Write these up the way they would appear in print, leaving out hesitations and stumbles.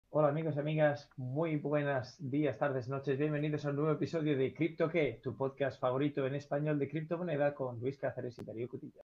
Hola amigos y amigas, muy buenos días, tardes, noches. Bienvenidos a un nuevo episodio de Cripto ¿Qué? Tu podcast favorito en español de criptomoneda con Luis Cáceres y Darío Cutilla.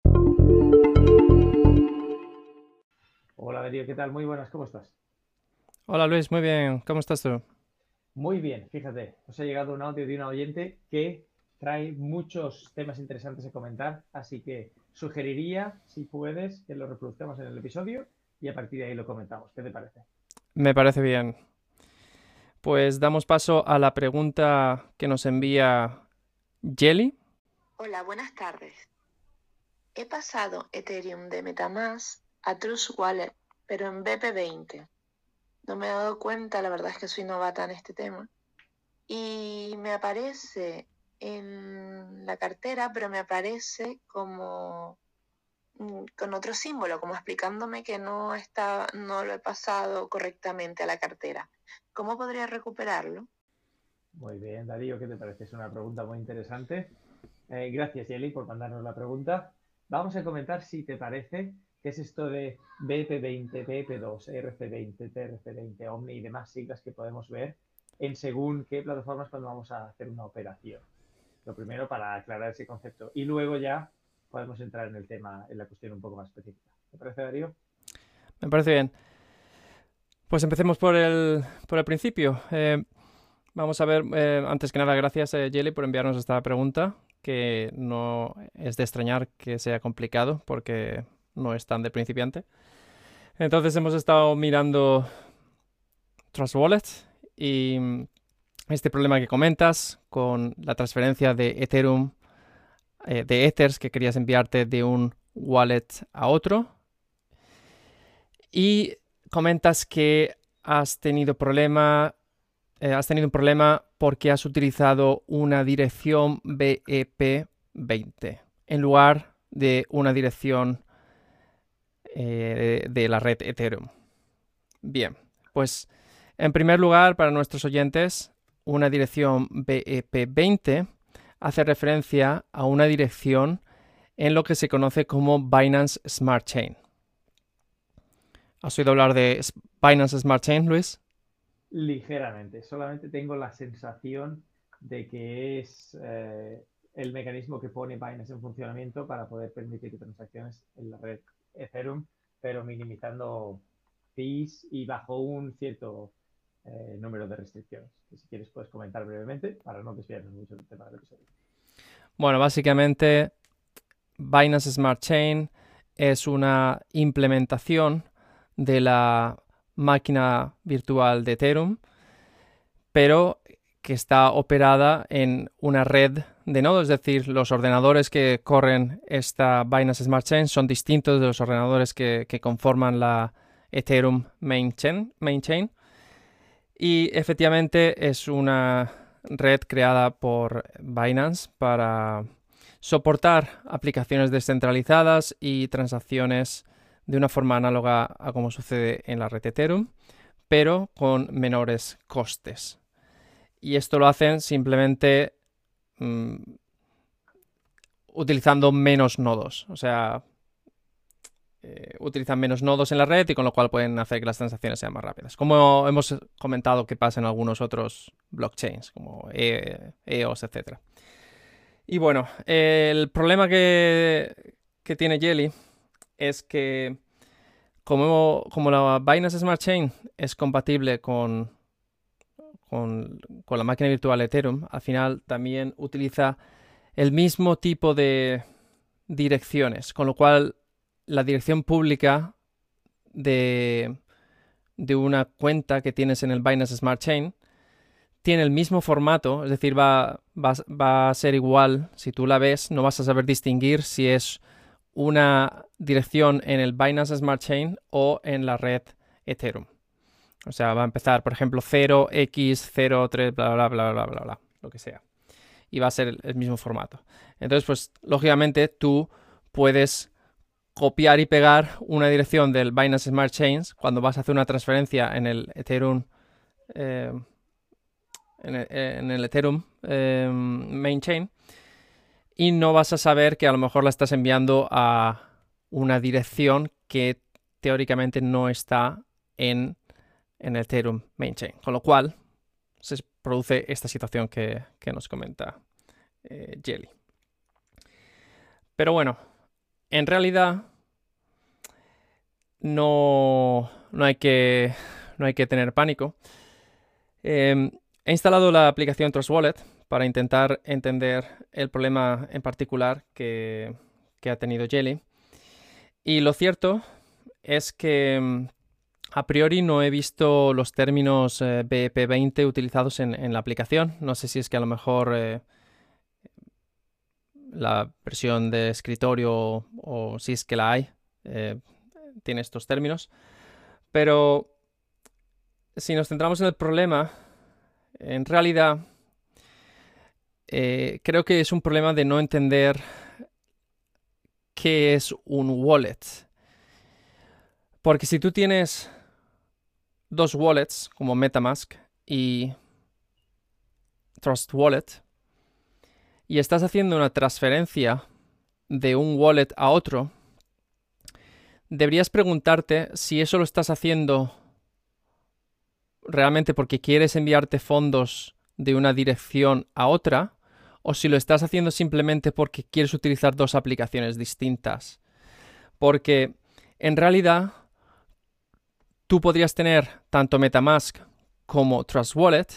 Hola Darío, ¿qué tal? Muy buenas, ¿cómo estás? Hola Luis, muy bien. ¿Cómo estás tú? Muy bien, fíjate, os ha llegado un audio de una oyente que trae muchos temas interesantes a comentar, así que sugeriría, si puedes, que lo reproduzcamos en el episodio y a partir de ahí lo comentamos. ¿Qué te parece? Me parece bien. Pues damos paso a la pregunta que nos envía Jelly. Hola, buenas tardes. He pasado Ethereum de MetaMask a Trust Wallet, pero en BP20. No me he dado cuenta, la verdad es que soy novata en este tema. Y me aparece en la cartera, pero me aparece como con otro símbolo, como explicándome que no lo he pasado correctamente a la cartera. ¿Cómo podría recuperarlo? Muy bien, Darío, ¿qué te parece? Es una pregunta muy interesante. Gracias, Yeli, por mandarnos la pregunta. Vamos a comentar, si te parece, qué es esto de BP20, BP2, RC20, TRC20, Omni y demás siglas que podemos ver en según qué plataformas cuando vamos a hacer una operación. Lo primero para aclarar ese concepto. Y luego ya podemos entrar en el tema, en la cuestión un poco más específica. ¿Te parece, Darío? Me parece bien. Pues empecemos por el principio. Vamos a ver, antes que nada, gracias Jelly por enviarnos esta pregunta, que no es de extrañar que sea complicado porque no es tan de principiante. Entonces hemos estado mirando Trust Wallet y este problema que comentas con la transferencia de Ethereum, de Ethers que querías enviarte de un wallet a otro. Y comentas que has tenido un problema porque has utilizado una dirección BEP20 en lugar de una dirección de la red Ethereum. Bien, pues en primer lugar, para nuestros oyentes, una dirección BEP20 hace referencia a una dirección en lo que se conoce como Binance Smart Chain. ¿Has oído hablar de Binance Smart Chain, Luis? Ligeramente. Solamente tengo la sensación de que es el mecanismo que pone Binance en funcionamiento para poder permitir transacciones en la red Ethereum, pero minimizando fees y bajo un cierto número de restricciones. Que si quieres puedes comentar brevemente para no desviarnos mucho del tema del episodio. Bueno, básicamente Binance Smart Chain es una implementación de la máquina virtual de Ethereum, pero que está operada en una red de nodos, es decir, los ordenadores que corren esta Binance Smart Chain son distintos de los ordenadores que conforman la Ethereum Main Chain. Y efectivamente es una red creada por Binance para soportar aplicaciones descentralizadas y transacciones de una forma análoga a como sucede en la red Ethereum, pero con menores costes. Y esto lo hacen simplemente utilizando menos nodos. O sea, utilizan menos nodos en la red y con lo cual pueden hacer que las transacciones sean más rápidas. Como hemos comentado que pasa en algunos otros blockchains, como EOS, etc. Y bueno, el problema que tiene Jelly es que como la Binance Smart Chain es compatible con la máquina virtual Ethereum, al final también utiliza el mismo tipo de direcciones, con lo cual la dirección pública de, de una cuenta que tienes en el Binance Smart Chain tiene el mismo formato, es decir, va a ser igual. Si tú la ves, no vas a saber distinguir si es una dirección en el Binance Smart Chain o en la red Ethereum. O sea, va a empezar, por ejemplo, 0x03, bla, bla, bla, bla, bla, bla, lo que sea. Y va a ser el mismo formato. Entonces, pues, lógicamente, tú puedes copiar y pegar una dirección del Binance Smart Chains cuando vas a hacer una transferencia en el Ethereum eh, en el Ethereum Main Chain y no vas a saber que a lo mejor la estás enviando a una dirección que teóricamente no está en en Ethereum Main Chain, con lo cual se produce esta situación que nos comenta Jelly. Pero bueno, en realidad no hay que tener pánico. He instalado la aplicación Trust Wallet para intentar entender el problema en particular que ha tenido Jelly. Y lo cierto es que a priori no he visto los términos BEP20 utilizados en la aplicación. No sé si es que a lo mejor la versión de escritorio o si es que la hay tiene estos términos. Pero si nos centramos en el problema, en realidad creo que es un problema de no entender qué es un wallet. Porque si tú tienes dos wallets como MetaMask y Trust Wallet y estás haciendo una transferencia de un wallet a otro, deberías preguntarte si eso lo estás haciendo realmente porque quieres enviarte fondos de una dirección a otra o si lo estás haciendo simplemente porque quieres utilizar dos aplicaciones distintas. Porque en realidad tú podrías tener tanto MetaMask como Trust Wallet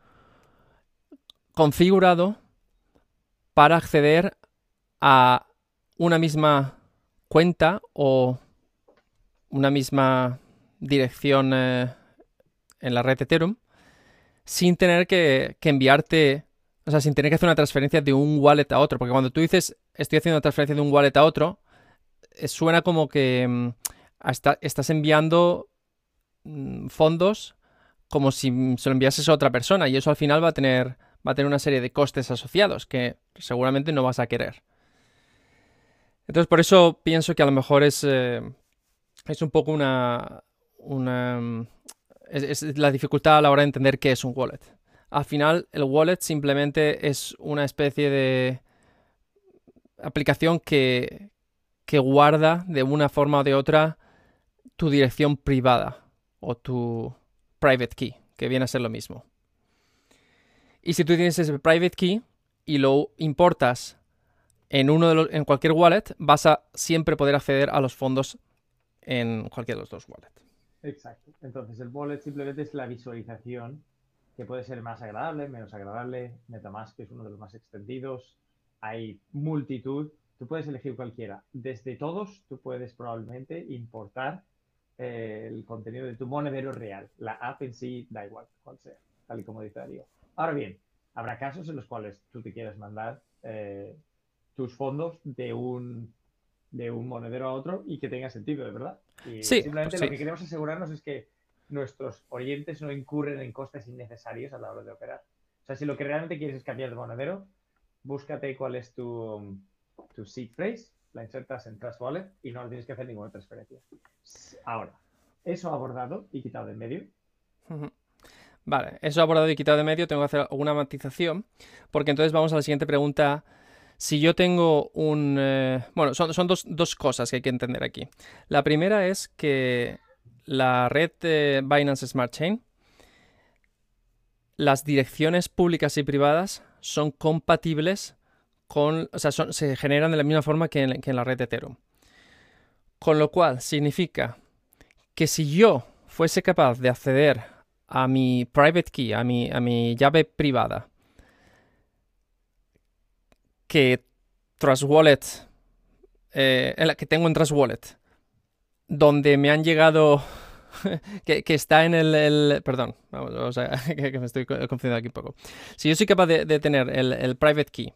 configurado para acceder a una misma cuenta o una misma dirección en la red Ethereum sin tener que enviarte, o sea, sin tener que hacer una transferencia de un wallet a otro. Porque cuando tú dices estoy haciendo una transferencia de un wallet a otro, suena como que estás enviando fondos como si se lo enviases a otra persona y eso al final va a tener una serie de costes asociados que seguramente no vas a querer. Entonces por eso pienso que a lo mejor es un poco es la dificultad a la hora de entender qué es un wallet. Al final el wallet simplemente es una especie de aplicación que guarda de una forma o de otra tu dirección privada o tu private key, que viene a ser lo mismo. Y si tú tienes ese private key y lo importas en cualquier wallet, vas a siempre poder acceder a los fondos en cualquiera de los dos wallets. Exacto. Entonces el wallet simplemente es la visualización que puede ser más agradable, menos agradable. MetaMask es uno de los más extendidos. Hay multitud. Tú puedes elegir cualquiera. Desde todos, tú puedes probablemente importar el contenido de tu monedero real. La app en sí da igual cuál sea, tal y como dice Darío. Ahora bien, habrá casos en los cuales tú te quieras mandar tus fondos de un monedero a otro y que tenga sentido, de verdad. Y sí, simplemente pues lo sí. que queremos asegurarnos es que nuestros oyentes no incurren en costes innecesarios a la hora de operar. O sea, si lo que realmente quieres es cambiar de monedero, búscate cuál es tu seed phrase, la insertas en Trust Wallet y no tienes que hacer ninguna transferencia. Ahora, eso abordado y quitado de en medio. Vale, eso abordado y quitado de medio, tengo que hacer alguna matización, porque entonces vamos a la siguiente pregunta. Si yo tengo bueno, son dos cosas que hay que entender aquí. La primera es que la red de Binance Smart Chain, las direcciones públicas y privadas son compatibles o sea, se generan de la misma forma que en la red de Ethereum. Con lo cual significa que si yo fuese capaz de acceder a mi private key, a mi llave privada, que Trust Wallet, que tengo en Trust Wallet, donde me han llegado, que está en perdón, vamos, o sea, que me estoy confundiendo aquí un poco. Si yo soy capaz de tener el private key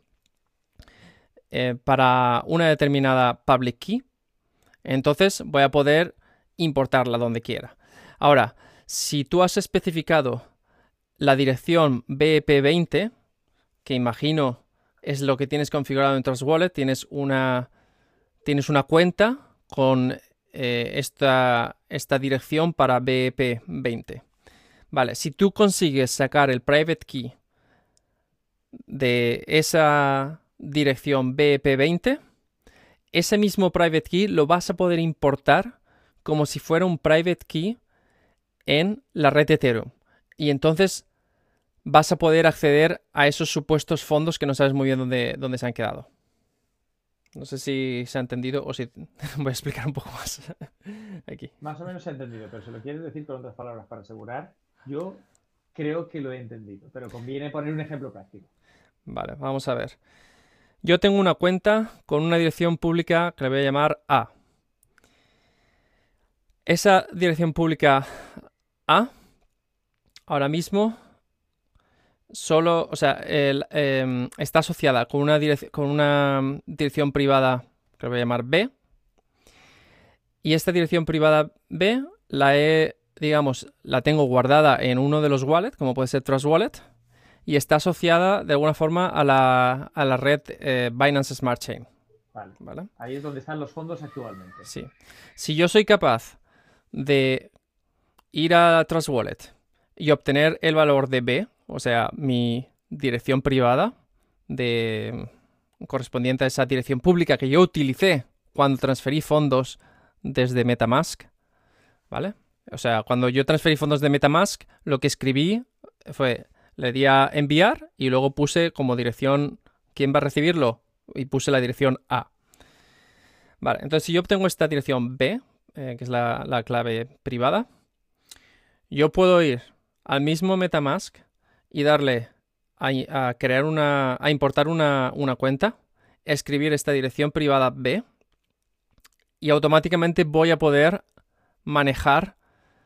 para una determinada public key, entonces voy a poder importarla donde quiera. Ahora, si tú has especificado la dirección BEP20, que imagino es lo que tienes configurado en Trust Wallet, tienes una cuenta con esta dirección para BEP20. Vale, si tú consigues sacar el private key de esa dirección BEP20, ese mismo private key lo vas a poder importar como si fuera un private key en la red Ethereum. Y entonces vas a poder acceder a esos supuestos fondos que no sabes muy bien dónde se han quedado. No sé si se ha entendido o si voy a explicar un poco más aquí. Más o menos se ha entendido, pero si lo quieres decir con otras palabras para asegurar, yo creo que lo he entendido, pero conviene poner un ejemplo práctico. Vale, vamos a ver. Yo tengo una cuenta con una dirección pública que le voy a llamar A. Esa dirección pública A, ahora mismo, solo, o sea, está asociada con una dirección privada que le voy a llamar B. Y esta dirección privada B la tengo guardada en uno de los wallets, como puede ser Trust Wallet, y está asociada de alguna forma a la red Binance Smart Chain. Vale. Ahí es donde están los fondos actualmente. Sí. Si yo soy capaz de ir a Trust Wallet y obtener el valor de B, o sea, mi dirección privada correspondiente a esa dirección pública que yo utilicé cuando transferí fondos desde MetaMask, ¿vale? O sea, cuando yo transferí fondos de MetaMask, lo que escribí fue, le di a enviar y luego puse como dirección quién va a recibirlo y puse la dirección A. Vale, entonces si yo obtengo esta dirección B, que es la clave privada, yo puedo ir al mismo MetaMask y darle a crear a importar una cuenta, escribir esta dirección privada B y automáticamente voy a poder manejar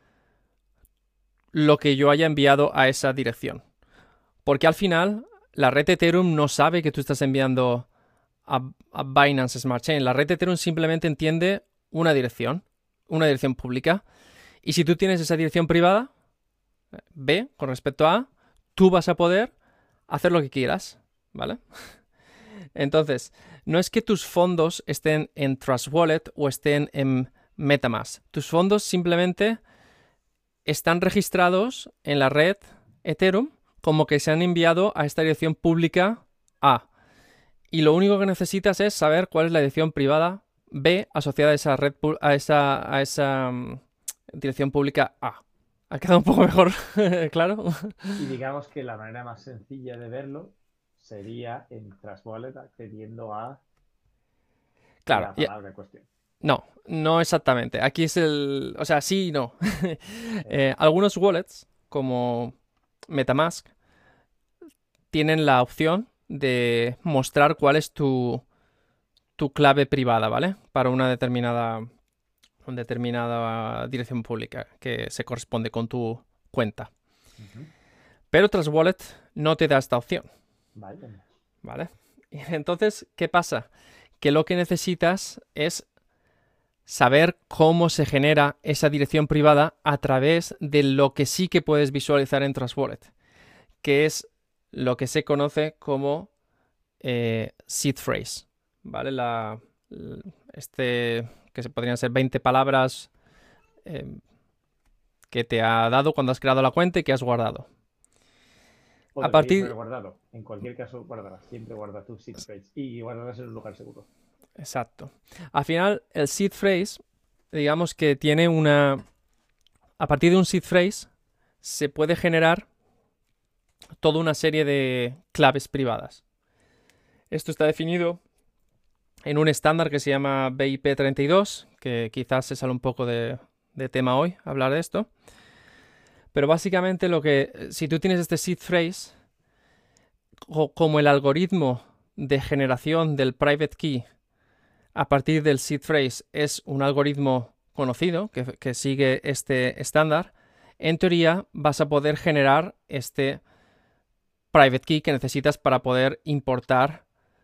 lo que yo haya enviado a esa dirección. Porque al final la red Ethereum no sabe que tú estás enviando a Binance Smart Chain. La red Ethereum simplemente entiende una dirección pública. Y si tú tienes esa dirección privada, B, con respecto a A, tú vas a poder hacer lo que quieras, ¿vale? Entonces, no es que tus fondos estén en Trust Wallet o estén en MetaMask. Tus fondos simplemente están registrados en la red Ethereum como que se han enviado a esta dirección pública A. Y lo único que necesitas es saber cuál es la dirección privada B asociada a esa red a esa dirección pública A. ¿Ha quedado un poco mejor claro? Y digamos que la manera más sencilla de verlo sería en Trust Wallet accediendo a la palabra en cuestión. No exactamente. Aquí es o sea, sí y no. Algunos wallets, como MetaMask, tienen la opción de mostrar cuál es tu clave privada, ¿vale? Para una determinada dirección pública que se corresponde con tu cuenta. Pero Trust Wallet no te da esta opción. ¿Vale? Entonces, ¿qué pasa? Que lo que necesitas es saber cómo se genera esa dirección privada a través de lo que sí que puedes visualizar en Trust Wallet, que es lo que se conoce como seed phrase, ¿vale? Que se podrían ser 20 palabras que te ha dado cuando has creado la cuenta y que has guardado. A partir guardado. En cualquier caso, guardarás. Siempre guarda tu seed phrase y guardarás en un lugar seguro. Exacto. Al final, el seed phrase, digamos que tiene a partir de un seed phrase, se puede generar toda una serie de claves privadas. Esto está definido en un estándar que se llama BIP32, que quizás se sale un poco de tema hoy, hablar de esto. Pero básicamente si tú tienes este seed phrase, como el algoritmo de generación del private key a partir del seed phrase es un algoritmo conocido que sigue este estándar, en teoría vas a poder generar este private key que necesitas para poder importar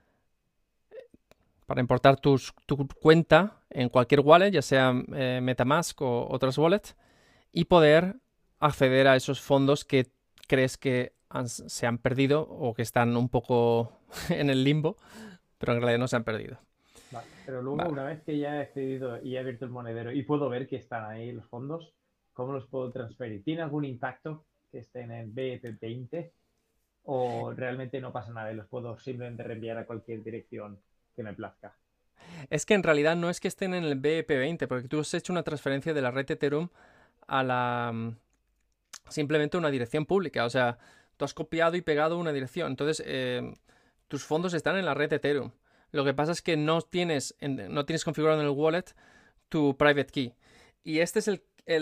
tu cuenta en cualquier wallet, ya sea MetaMask o otras wallets, y poder acceder a esos fondos que crees que se han perdido o que están un poco en el limbo, pero en realidad no se han perdido. Vale, pero luego una vez que ya he accedido y he abierto el monedero y puedo ver que están ahí los fondos, ¿cómo los puedo transferir? ¿Tiene algún impacto que estén en BP20 o realmente no pasa nada y los puedo simplemente reenviar a cualquier dirección que me plazca? Es que en realidad no es que estén en el BIP20, porque tú has hecho una transferencia de la red Ethereum a simplemente una dirección pública. O sea, tú has copiado y pegado una dirección. Entonces, tus fondos están en la red Ethereum. Lo que pasa es que no tienes configurado en el wallet tu private key. Y este es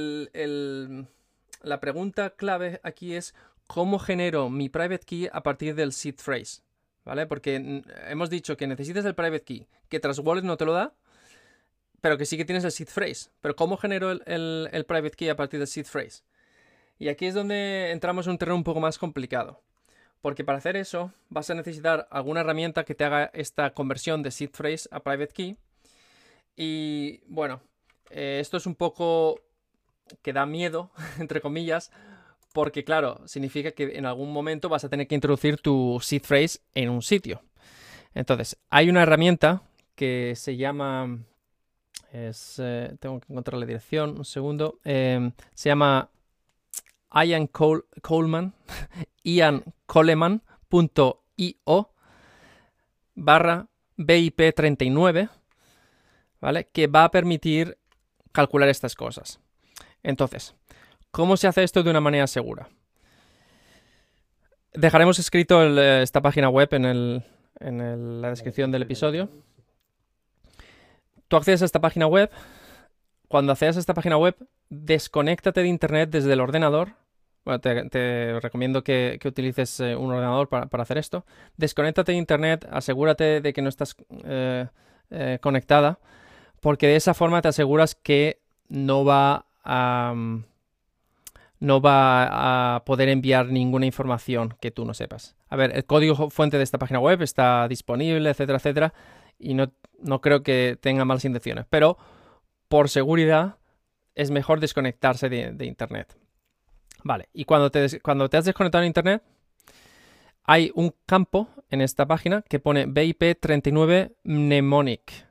la pregunta clave aquí es ¿cómo genero mi private key a partir del seed phrase? ¿Vale? Porque hemos dicho que necesitas el private key, que Trust Wallet no te lo da, pero que sí que tienes el seed phrase. Pero ¿cómo genero el private key a partir del seed phrase? Y aquí es donde entramos en un terreno un poco más complicado. Porque para hacer eso vas a necesitar alguna herramienta que te haga esta conversión de seed phrase a private key. Y bueno, esto es un poco que da miedo, entre comillas, porque claro, significa que en algún momento vas a tener que introducir tu seed phrase en un sitio. Entonces, hay una herramienta que se llama... tengo que encontrar la dirección, un segundo. Se llama Ian Coleman, iancoleman.io /BIP39, ¿vale? Que va a permitir calcular estas cosas. Entonces, ¿cómo se hace esto de una manera segura? Dejaremos escrito esta página web en la descripción del episodio. Tú accedes a esta página web. Cuando accedas a esta página web, desconéctate de internet desde el ordenador. Bueno, te recomiendo que utilices un ordenador para hacer esto. Desconéctate de internet, asegúrate de que no estás conectada, porque de esa forma te aseguras que no va a poder enviar ninguna información que tú no sepas. A ver, el código fuente de esta página web está disponible, etcétera, etcétera, y no creo que tenga malas intenciones, pero por seguridad es mejor desconectarse de internet. Vale, y cuando te has desconectado de internet, hay un campo en esta página que pone BIP39 mnemonic.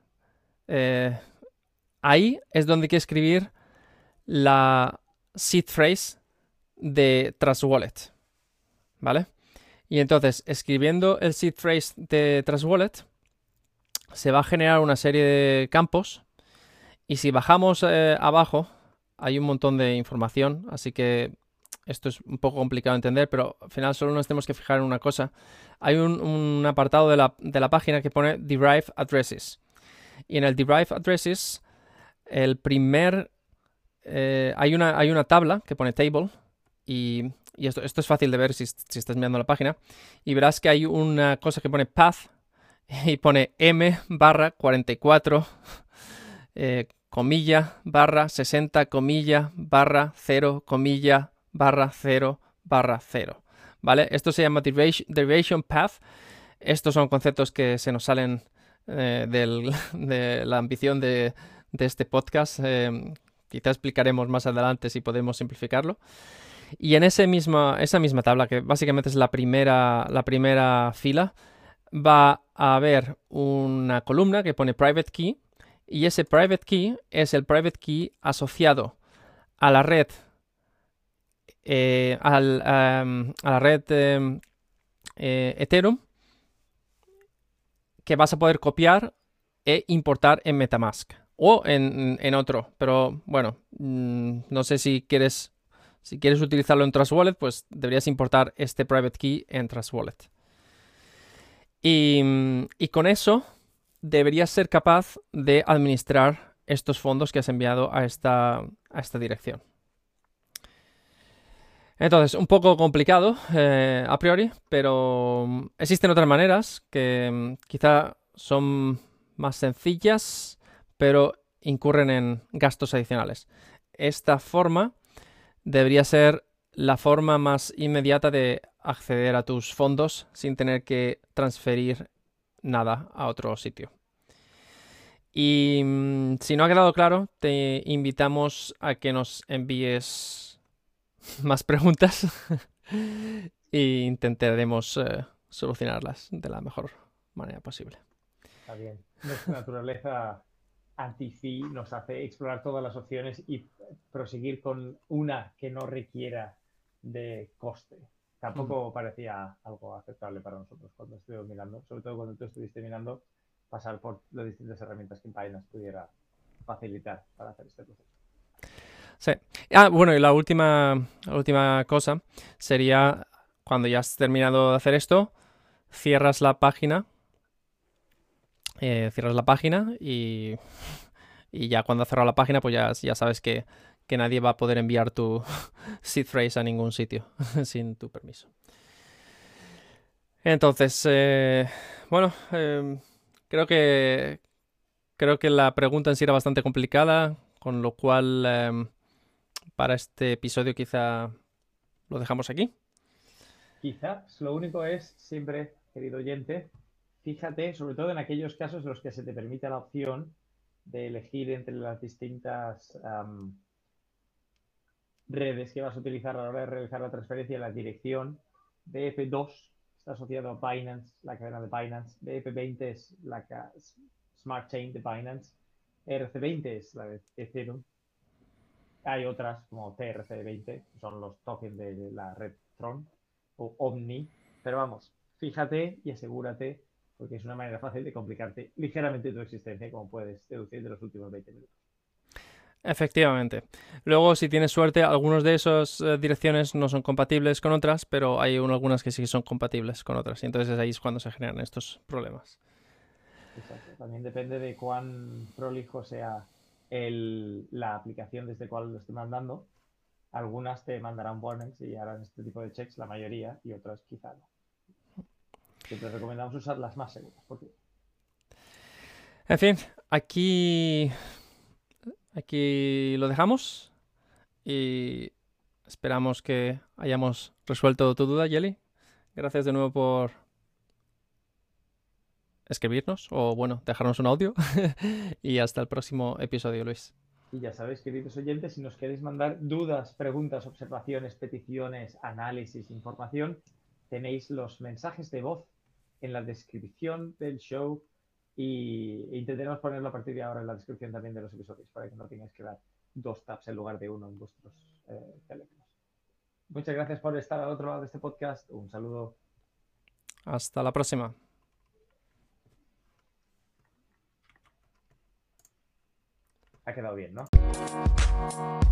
Ahí es donde hay que escribir la seed phrase de Trust Wallet, ¿vale? Y entonces, escribiendo el seed phrase de Trust Wallet, se va a generar una serie de campos, y si bajamos abajo, hay un montón de información, así que esto es un poco complicado de entender, pero al final solo nos tenemos que fijar en una cosa. Hay un apartado de la página que pone Derive Addresses, y en el Derive Addresses, el primer... hay una tabla que pone Table, y esto es fácil de ver si estás mirando la página, y verás que hay una cosa que pone Path y pone M/44 comilla /60 comilla /0 comilla /0 /0, ¿vale? Esto se llama Derivation Path. Estos son conceptos que se nos salen de la ambición de este podcast. Quizá explicaremos más adelante si podemos simplificarlo. Y en esa misma tabla, que básicamente es la primera fila, va a haber una columna que pone Private Key, y ese Private Key es el Private Key asociado a la red Ethereum, que vas a poder copiar e importar en MetaMask o en otro, pero bueno, no sé si quieres utilizarlo en Trust Wallet, pues deberías importar este private key en Trust Wallet. Y con eso deberías ser capaz de administrar estos fondos que has enviado a esta dirección. Entonces, un poco complicado a priori, pero existen otras maneras que quizá son más sencillas, pero incurren en gastos adicionales. Esta forma debería ser la forma más inmediata de acceder a tus fondos sin tener que transferir nada a otro sitio. Y si no ha quedado claro, te invitamos a que nos envíes más preguntas e intentaremos solucionarlas de la mejor manera posible. Está bien. Nuestra naturaleza anti-fee nos hace explorar todas las opciones y proseguir con una que no requiera de coste. Tampoco parecía algo aceptable para nosotros cuando estuvimos mirando, sobre todo cuando tú estuviste mirando, pasar por las distintas herramientas que Binance pudiera facilitar para hacer este proceso. Sí, Bueno, y la última cosa sería, cuando ya has terminado de hacer esto, cierras la página y ya cuando has cerrado la página, pues ya sabes que nadie va a poder enviar tu seed phrase a ningún sitio sin tu permiso. Entonces, bueno, creo que la pregunta en sí era bastante complicada, con lo cual para este episodio quizá lo dejamos aquí. Quizás lo único es siempre, querido oyente, fíjate sobre todo en aquellos casos en los que se te permite la opción de elegir entre las distintas redes que vas a utilizar a la hora de realizar la transferencia. La dirección BF2 está asociado a Binance, la cadena de Binance. BF20 es la Smart Chain de Binance. ERC20 es la de Ethereum. Hay otras como TRC20, que son los tokens de la red Tron o Omni. Pero vamos, fíjate y asegúrate, porque es una manera fácil de complicarte ligeramente tu existencia, como puedes deducir de los últimos 20 minutos. Efectivamente. Luego, si tienes suerte, algunas de esas direcciones no son compatibles con otras, pero hay algunas que sí son compatibles con otras. Y entonces ahí es cuando se generan estos problemas. Exacto. También depende de cuán prolijo sea la aplicación desde cual lo esté mandando. Algunas te mandarán warnings y harán este tipo de checks, la mayoría, y otras quizá no. Siempre recomendamos usar las más seguras. Porque... En fin, aquí lo dejamos y esperamos que hayamos resuelto tu duda, Yeli. Gracias de nuevo por escribirnos o, bueno, dejarnos un audio. Y hasta el próximo episodio, Luis. Y ya sabéis, queridos oyentes, si nos queréis mandar dudas, preguntas, observaciones, peticiones, análisis, información, tenéis los mensajes de voz en la descripción del show y intentaremos ponerlo a partir de ahora en la descripción también de los episodios para que no tengáis que dar 2 taps en lugar de 1 en vuestros teléfonos. Muchas gracias por estar al otro lado de este podcast. Un saludo. Hasta la próxima. Ha quedado bien, ¿no?